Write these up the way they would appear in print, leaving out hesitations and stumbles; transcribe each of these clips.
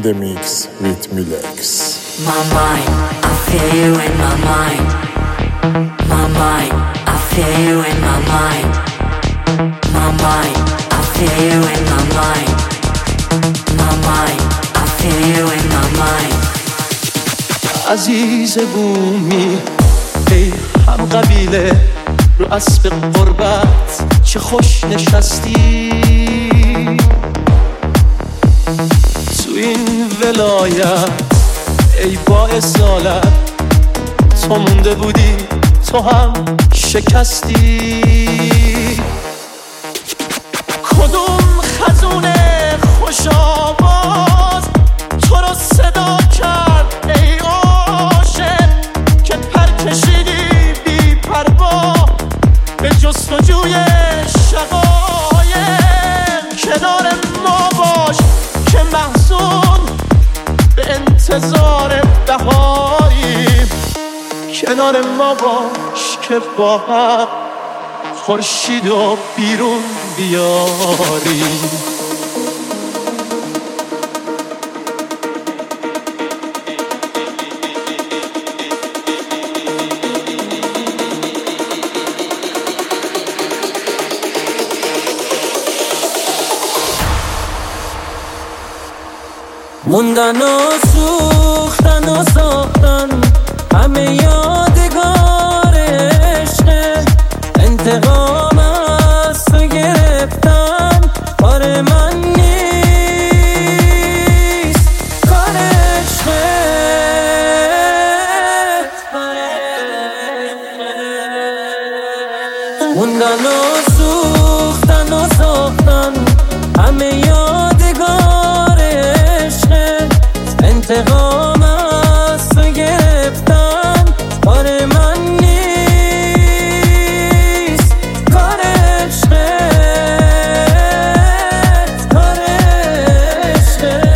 the mix with Milex. My mind, I feel you in my mind. My mind, I feel you in my mind. My mind, I feel you in my mind. My mind, I feel you in my mind. عزیز بومی ای هم قبیله رو اسب قربت چه خوش نشستی تو این ولایت ای با اصالت تو مونده بودی تو هم شکستی کدوم خزونه خوش آواز تو رو صدا کرد ای عاشق که پر کشیدی بی پروا به جستجوی شقایق کنار ما باش که محزون به انتظار بهاری کنار ما باش که با هم خورشید و بیرون بیاری موندن و سوختن و ساختن همه یادگار عشق انتقام از تو گرفتن کار من نیست کار عشقت موندن و سوختن و ساختن همه یادگار عشق انتقام از تو گرفتن کار من نیست کار عشقت کار عشقت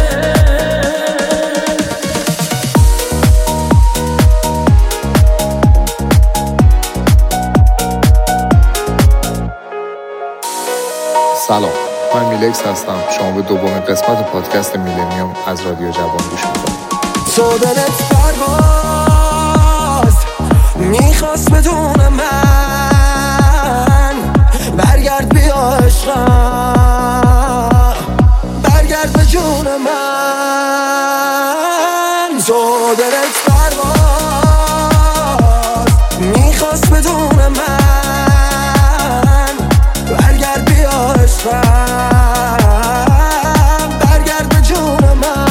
سلام، من میلکس هستم. شما به دومین قسمت پادکست میلنیوم از رادیو جوان گوش میکنید. تو دلت پرواز میخواست بدون من برگرد بیا عشقم برگرد به جون من تو دلت پرواز میخواست بدون من برگرد بیا عشقم برگرد به جون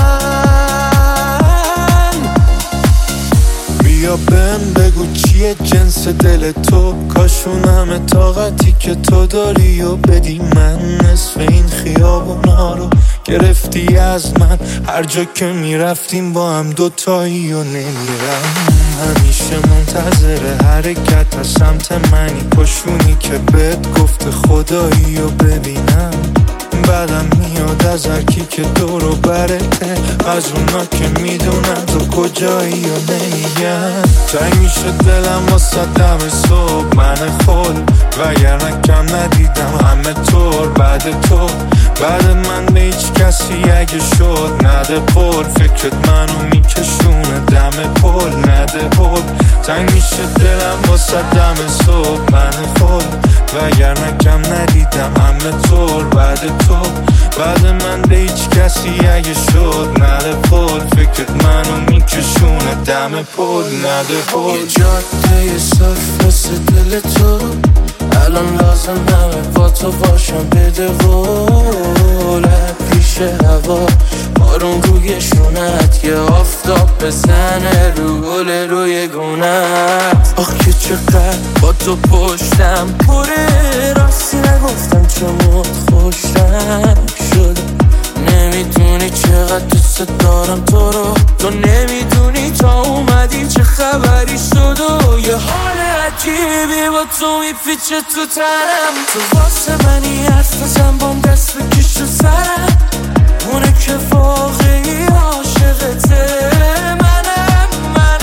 من بیا بهم بگو چیه جنس دل تو کاشون همه طاقتی که تو داری و بدی من نصف این خیابونا رو گرفتی از من هر جا که میرفتیم با هم دوتایی و نمیرم همیشه منتظر حرکت از سمت منی پشونی که بهت گفته خدایی و ببینم بعدم میاد از هرکی که دور و برته از اونا که میدونم تو کجایی و نمیگم تنگ میشه دلم واسه دم صبح من خود وگرنه کم ندیدم همه طور بعد تو بعد من به هیچ کسی اگه شد نده پر فکرت منو میکشونه دم پل نده پل تنگ میشه دلم واسه دم صبح من خود وگرنه کم ندیدم همه طور بعد تو بعد من به هیچ کسی اگه شد نده پل فکرت منو میکشونه دم پل نده پل یه جاده صاف مثل دل تو الان لازم همه با تو باشم بده قولت پیش هوا بارون روی شونت یه آفتاب بزنه رو گل روی گونت آخ که چقدر با تو پشتم پره راستی نگفتم چمت خوشم شده نمیدونی چقدر دوست دارم تو رو تو نمیدونی تا اومدی چه خبری شد و یه حال عجیبی با تو میپیچه تو تنم تو واسه منی حرف بزن بام دست بکش تو سرم اونه که واقعی عاشقته منم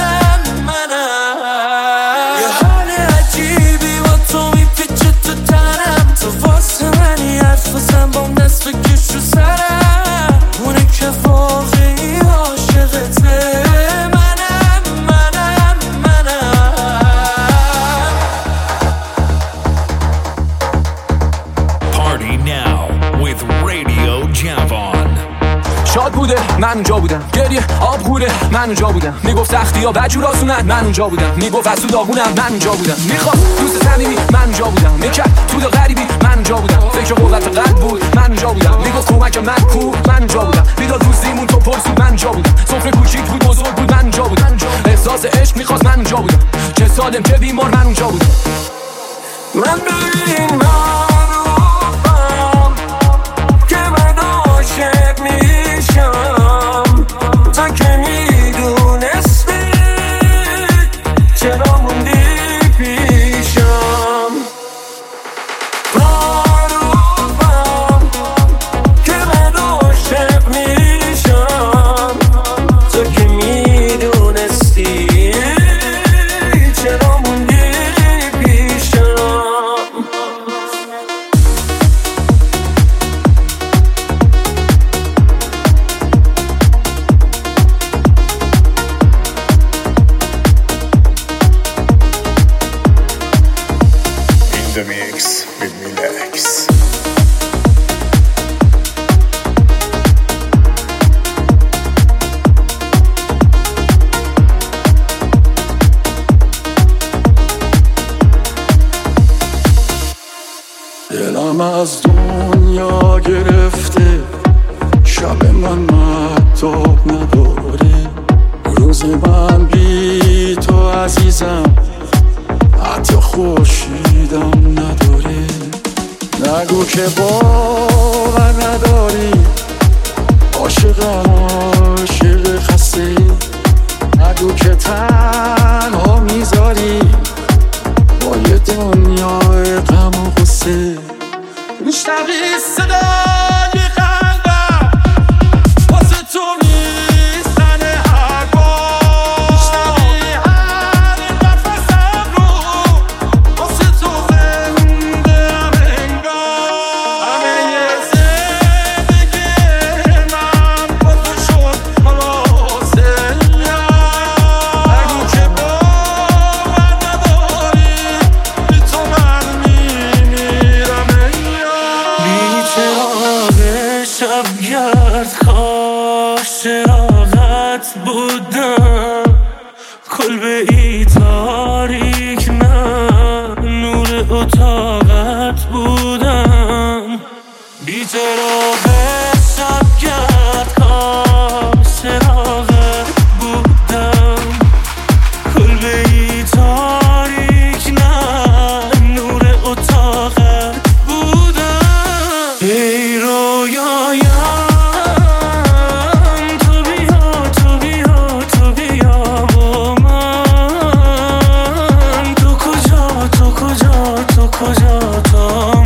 یه حال عجیبی با تو میپیچه تو تنم تو واسه منی حرف بزن بام دست بکش تو سرم اونه که واقعی آب غوره من اونجا بودم، میگفت سختی ها بجور آسونن من اونجا بودم، میگفت از تو داغونم من اونجا بودم، میخواست دوست صمیمی من اونجا بودم، میکرد تو غریبی من اونجا بودم، فکر قوت قلب بود من اونجا بودم، میگفت کمک من کو من اونجا بودم، میداد روزیمون تو پرسود من اونجا بودم، سفره کوچیک بود بزرگ بود من اونجا بودم، احساس عشق میخواست من اونجا بودم، چه سالم چه بیمار من اونجا بودم. من ببین معروفم که من عاشق میشم، تا که میدونستی چرا موندی پیشم. معروفم که من عاشق میشم، تا که میدونستی چرا موندی پیشم. The mix with Milex. دلم از دنیا گرفته، شب من مهتاب نداره، روز من بی تو عزیزم حتی خورشیدم نداره. نگو که باور نداری، عاشقم عاشق خسته، نگو که تنها میذاری با یه دنیای غم و غصه. میشنوی صدای قلبم واسه تو میزنه هر بار، میشنوی هر نفسم رو واسه تو زنده ام انگار، همه زندگی من با تو شد خلاصه. نگو که باور نداری، بی تو من میمیرم چراغ شبگرد کاش چراغت بودم، کلبه ای تاریک من نور اتاقت بودم. بی چراغ شبگرد کاش چراغت بودم، کلبه ای تاریک من نور اتاقت بودم. ای رویایم تو بیا تو بیا تو بیا با من، تو کجا تو کجا تو کجا تا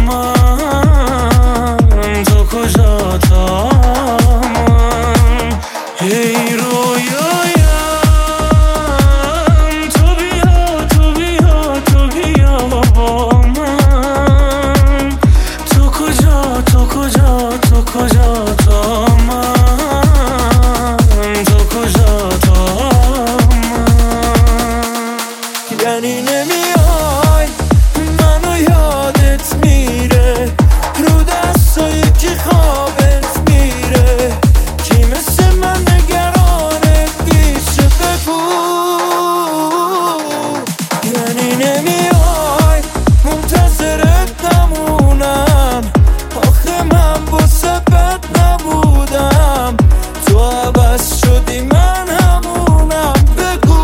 من، تو کجا تا من. ای رویایم تو بیا تو بیا تو بیا با من، تو کجا تو کجا تو کجا تا من، تو کجا تا من. یعنی نمیای منو یادت میره، رو دستای که خوابت میره، کی مثل من نگرانت پیشه بگو. یعنی نمیای منتظرت نمونم، آخه من واسه بد نبودم، تو عوض شدی من همونم بگو.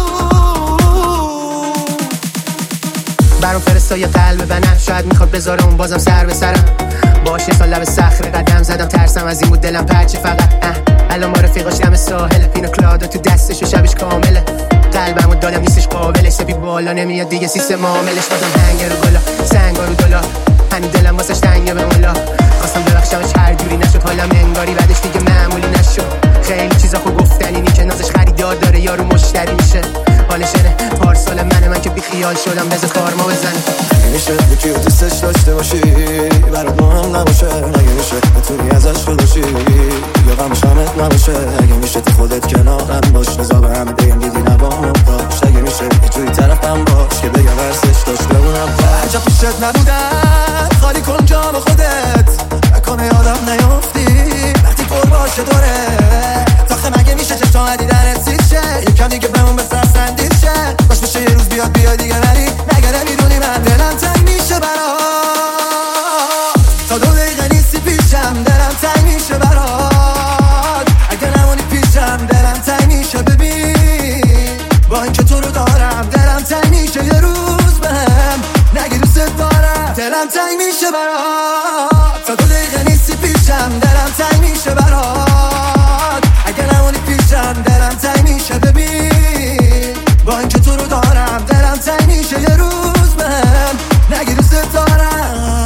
برام فرستای قلب بنم، شاید میخواد بذاره اون بازم سر به سرم، باشه سال لب صخره قدم زدم، ترسم از این بود دلم پرچه فقط. الان ما رفیقاش دم ساحل، پینو کلادا تو دستش و شبش کامله، قلبمو دادم نیستش قابلش، سپی بالا نمیاد دیگه سیستم عاملش، بازم هنگ رو گلا سنگا رو دلا، همین دلم واسش تنگه به مولا، خواستم ببخشمش هر جوری نشد، حالم انگاری بعدش دیگه معمولی نشد. خیلی چیزا خو گفتن اینی که نازش خریدار داره یارو مشتری میشه، حالشنه پارسال من که بی خیال شدم بذار کارما بزنه. میشه یکی رو دوستش داشته باشی برات مهم نباشه، اگه میشه بتونی ازش خودشی یا غمش همت نباشه، اگه میشه تو خودت کنارم باش، نزا به همه بگم دیدی نبامم داشت، اگه میشه یه جوری طرفم باش که بگم ورسش داشت بمونم عجب پیشت نبودم، خالی کن جام خودت نکنه یادم نیافتی وقتی پر باشه دوره، تاخه مگه میشه چشم یکم دیگه بمون به سرسندیشه باش بشه یه روز بیاد دیگه ولی نگره میدونی من دلم تنگ میشه برات تا 2 دقیقه نیستی پیشم دلم تنگ میشه برات اگه نمونی پیشم دلم تنگ میشه ببین با اینکه تو رو دارم دلم تنگ میشه یه روز بهم نگی دوست دارم دلم تنگ میشه برات تا 2 دقیقه نیستی پیشم دلم تنگ میشه برات اگه نمونی پیشم دلم تنگ میشه ببین با اینکه تو رو دارم دلم تنگ میشه یه روز بهم نگی دوست دارم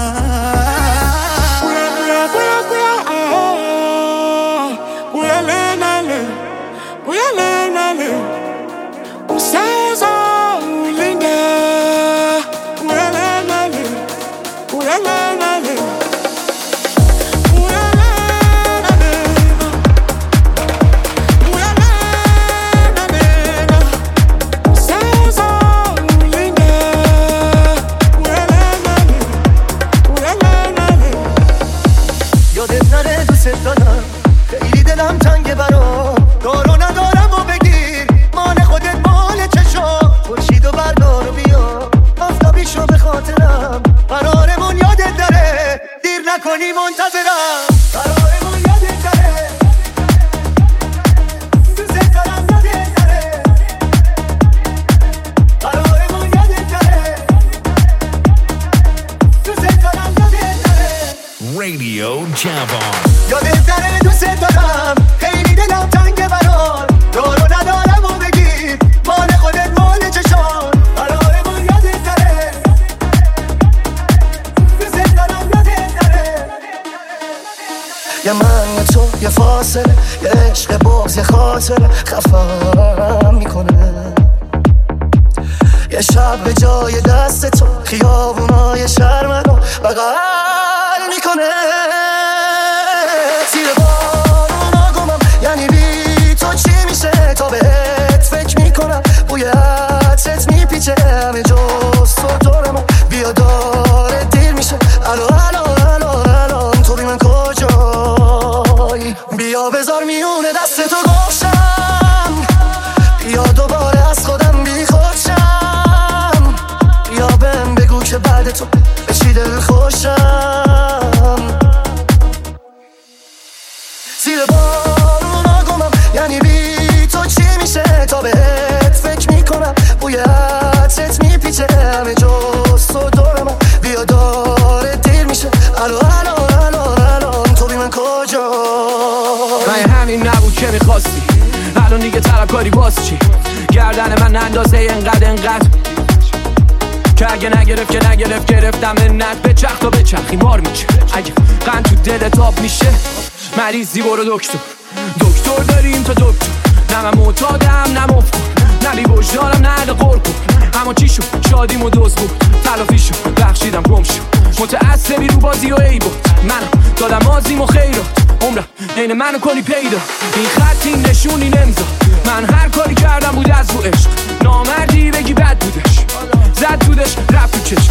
خیلی دلم تنگه برام دارو ندارم و بگیر مال خودت مال چشم خورشید و بردار و بیا آفتابی شو به خاطرم قرارمون یادت داره دیر نکنی منتظرم قرارمون یادت داره دوست دارم یادت داره قرارمون یادت داره دوست دارم یادت داره Radio Javon یادت داره دوست دارم خیلی دلم تنگه برات دارو ندارم و بگیر مال خودت مال چشان قرارمون یادت داره دوست دارم یادت داره یه من یه تو یه فاصله یه عشق بغض یه خاطره خفم میکنه یه شب به جای دست تو خیابونای شهر منو بغل میکنه زیر بارون آگمم یعنی بی تو چی میشه تا بهت فکر میکنم بوی عطرت میپیچه همه جز تو دورم بیا داره دیر میشه الان تو بی من کجایی بیا بذار میونه دست تو گوشم بیا دوباره از خودم بی خودشم بیا بهم بگو که بعد تو به چی دل خوشم زیر بارون آگمم یعنی بی تو چی میشه تا بهت فکر میکنم بوی عطرت میپیچه همه جز تو دورم بیا داره دیر میشه الان تو بی من کجا من همین نبود که میخواستی الان دیگه طلبکاری باز چی گردن من اندازه انقدر که اگه نگرفت گرفتم منت به چرخ تا به چرخی مار میشه اگه قند تو دلت آب میشه مریضی برو دکتر داریم تا دکتر نه من معتادم نه مفکر نه بی وجدانم نه قرقر اما چی شد شادیم و دوز بود تلافی شد بخشیدم گم شد متعصبی رو بازی و ای بود منم دادم مازیم و خیرات عمرم عین منو کنی پیدا این خط این نشون این امضا من هر کاری کردم بود از رو عشق نامردی بگی بد بودش زد بودش رفت تو چشم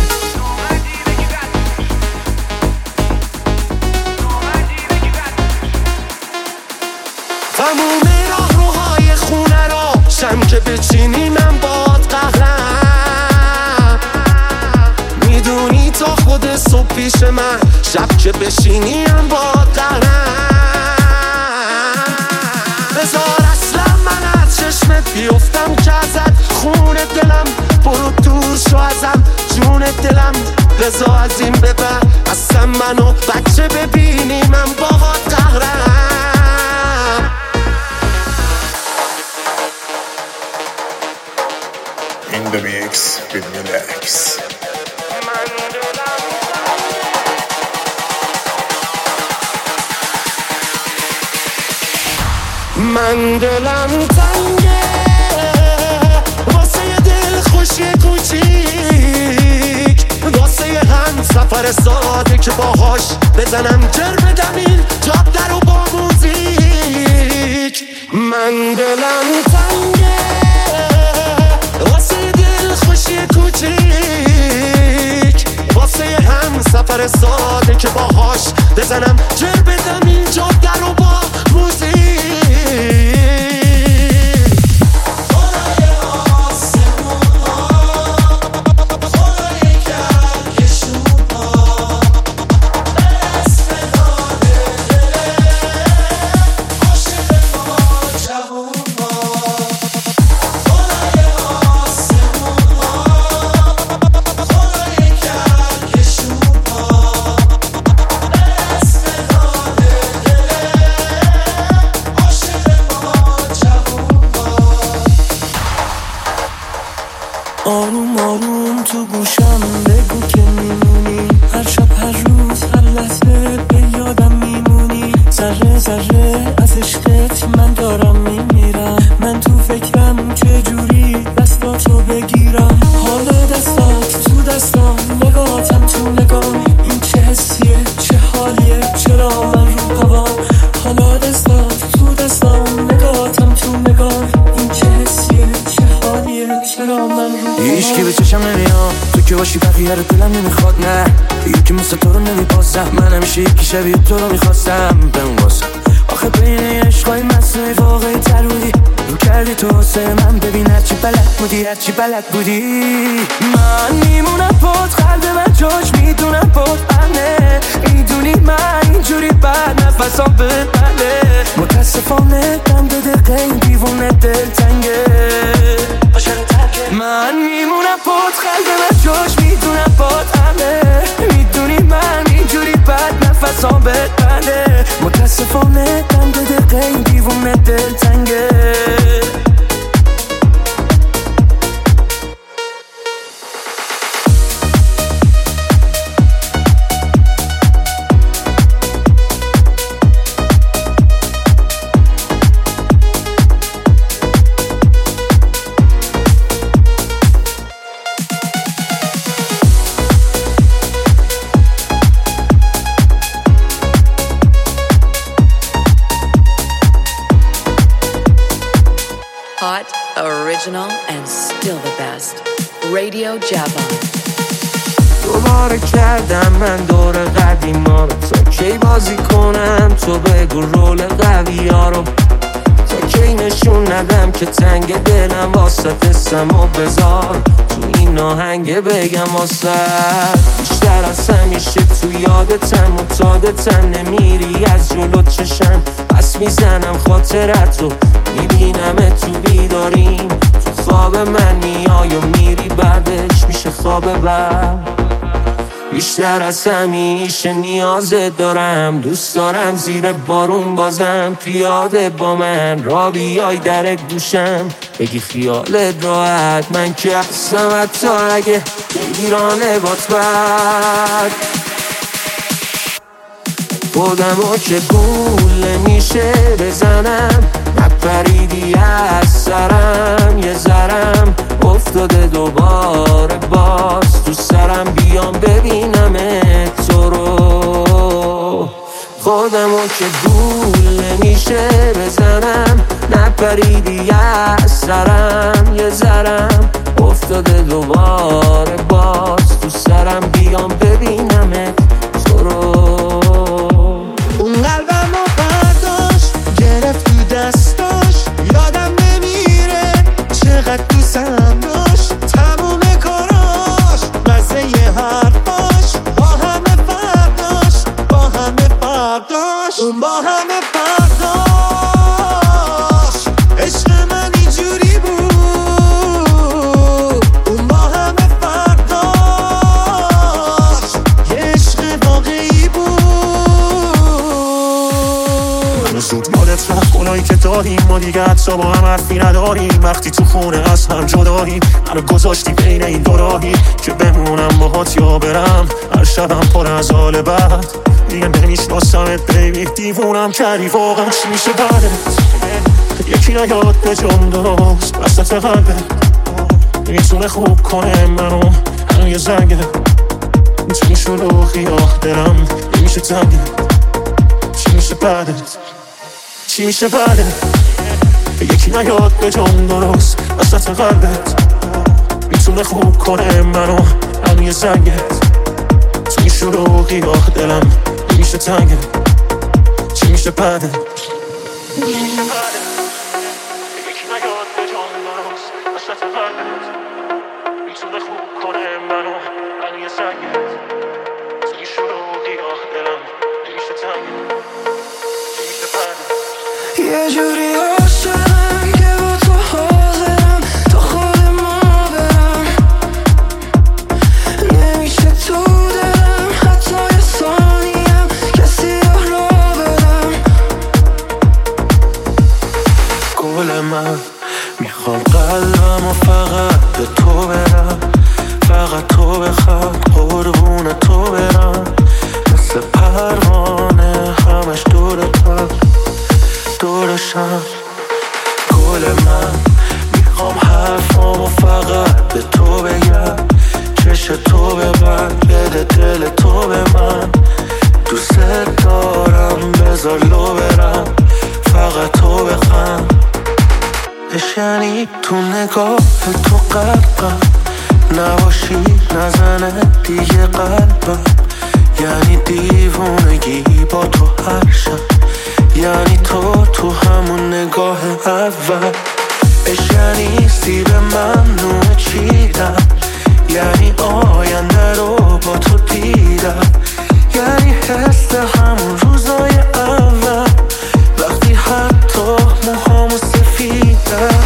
تموم راهروهای خونه را شم که بچینی من باد قهرم میدونی تا خود صبح پیش من شب که بشینی من باد قهرم بذار اصلا من از چشمت بیفتم که ازت خون دلم برو دور شو ازم جون دلم بذار از این ببر اصلا منو بچه ببینی من باد قهرم In the mix with Milex. من دلم تنگه واسه یه دل خوشی کوچیک واسه یه هم سفر ساده که باهاش بزنم جر بدم این جاده رو با موزیک من دلم تنگه واسه یه دل خوشی کوچیک واسه یه هم سفر ساده که باهاش بزنم جر بدم این جاده رو با موزیک آروم آروم تو گوشم بگو که میمونی، هر شب هر روز هر لحظه به یادم میمونی. ذره ذره از عشقت من دارم میمیرم، من تو فکرم چجوری دستاتو بگیرم. حال دستات تو دستام، نگاهتم تو نگام، این چه حسیه چه حالیه چرا من رو هوام. حالا دستات تو دستام، نگاهتم تو نگام، این چه حسیه چه حالیه چرا من رو هوام. هیچ کی به چشم نمیاد تو که باشی، بقیه رو دلم نمیخواد. نه یکی مثل تو رو نمیپاسم، من همیشه یکی شبیه تو رو میخواستم بنواسم. آخه بین عشقای مصنوعی واقعی تر بودی، رو کردی تو واسه من. ببین هرچی بلد بودی هرچی بلد بودی. من میمونم پات، قلب من جاش میدونم پات بنده. میدونی من اینجوری بد نفسام ببنده. متاسفانه دم به دقیقه این دیوونه دل تنگه. من میمونم پات، قلب من جاش میدونم پات بنده. میدونی من اینجوری بد نفسام ببنده. متاسفانه دم به دقیقه این دیوونه دل تنگه. Hot, original, and still the best. Radio Javon. دوباره کردم من دور قدیما رو، تا کی بازی کنم تو بگو رول قوی ها رو. تا کی نشون ندم که تنگ دلم واسه دستم و بذار تو این آهنگ بگم واسه. بیشتر از همیشه تو یادتم معتادتم، نمیری از جلو چشم پس میزنم خاطرت رو. میبینم تو بیداریم، تو خواب من میای و میری بعدش میشه خواب بعد. بیشتر از همیشه نیازت دارم، دوست دارم زیر بارون بازم پیاده با من را بیای در گوشم بگی خیالت راحت. من که هستم حتی اگه بگیرانه بات بد. خودمو که گول میشه بزنم، نپریدی از سرم یه ذرم افتاده دوباره باز تو سرم. بیام ببینم تو رو. خودمو که گول نمیشه بزنم، نپریدی از سرم یه ذرم افتاده دوباره باز تو سرم. بیام ببینم تو رو. اون قلبمو برداشت گرفت تو دستاش، یادم نمیره چقدر دوستم داشت. تموم کاراش مزه یه حرفاش با همه فرداش، با همه فرداش، اون با همه فرداش. عشق من اینجوری بود، اون با همه فرداش. یه عشق واقعی بود. منو زود یادت رفت گناهی که داریم، ما دیگه حتی با هم حرفی نداریم. وقتی تو خونه از هم جداییم، منو گذاشتی بین این دو راهی که بمونم باهات یا برم. هر شبم پر از حال بد، دیگه نمیشناسمت بیبی. دیوونم کردی واقعا، چی میشه بعدت؟ یکی نیاد به جام درست وسط قلبت، میتونه خوب کنه منو الان یه زنگه. میتونی شلوغی آه دلم نمیشه تنگه. چی میشه بعدت؟ چی میشه بعدت؟ یکی نیاد به جام درست وسط قلبت، میتونه خوب کنه منو الان یه زنگه. توی شلوغی آه دلم نمیشه تنگه. چی میشه بعدت؟ یه جوری عاشقم که با تو حاضرم تا خود ما برم. نمیشه تو دلم حتی یه ثانیم کسی را بدم. میخوام قلبم و فقط به تو برم، فقط تو بخواد قربون تو برم، مثل پروانه همش دورتم دورشم. گل من میخوام حرفامو فقط به تو بگم، چش تو ببند بده دل تو به من، دوست دارم بذار لو برم، فقط تو بخند. یعنی تو نگاه تو قلبم نباشی نزنه دیگه قلبم، یعنی دیوونگی با تو هر شب، یعنی تو همون نگاه اول، یعنی سیب ممنوع چیدم، یعنی آینده رو با تو دیدم، یعنی حس همون روزای اول وقتی حتی موهامو سفیدم.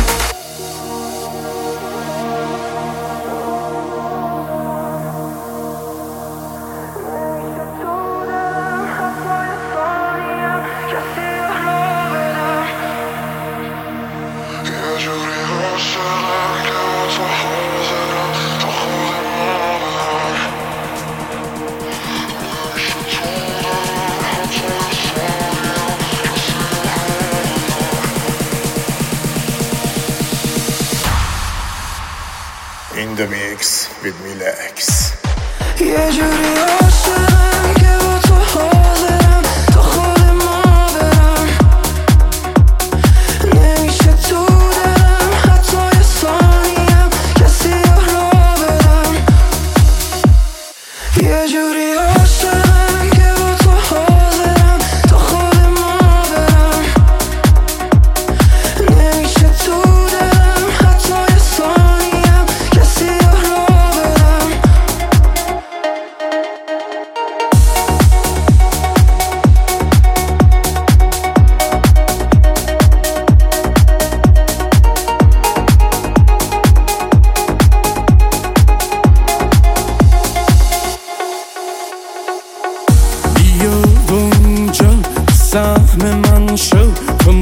In the mix with Milex. یه جوری عاشقم که با تو حاضرم تا خود ما برم، نمیشه تو دلم حتی یه ثانیم کسی را بدم. یه جوری عاشقم که با تو حاضرم تا خود ما برم، نمیشه تو دلم حتی یه ثانیم کسی را بدم. بیا اونجا سهم من شو، تو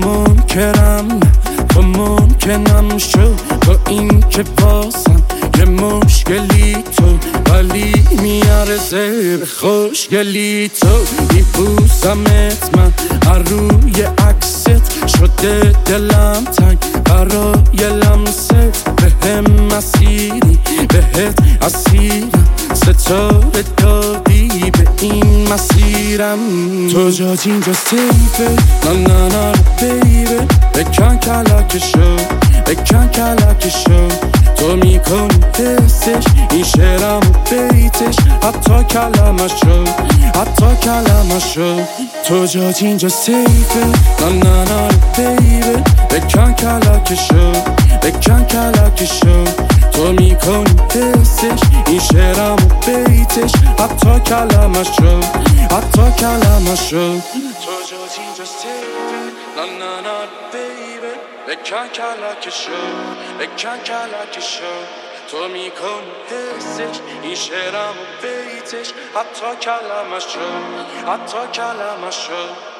ممکنم شو، با این که بازم یه مشکلی تو، ولی میارزه به خوشگلی تو. میبوسمت من هر روی عکست، شده دلم تنگ برای لمست، بهم مسیری بهت اسیرم، ستاره دادی به این مسیرم. تو جات اینجا سیفه، نه نه بیبه، بکن کلکشو بکن کلکشو، تو میکنی حسش این شعرم و بیتش، حتی کلمشو حتی کلمشو. تو جات اینجا سیفه، نه نه بیبه، بکن کلکشو بکن کلکشو، تو میکنی حسش این شعرم و بیتش، حتی کلمشو حتی کلمشو. تو جات اینجا سیفه، نه نه بیبه، بکن کلکشو بکن کلکشو، تو میکنی حسش این شعرم و بیتش، حتی کلمشو حتی کلمشو.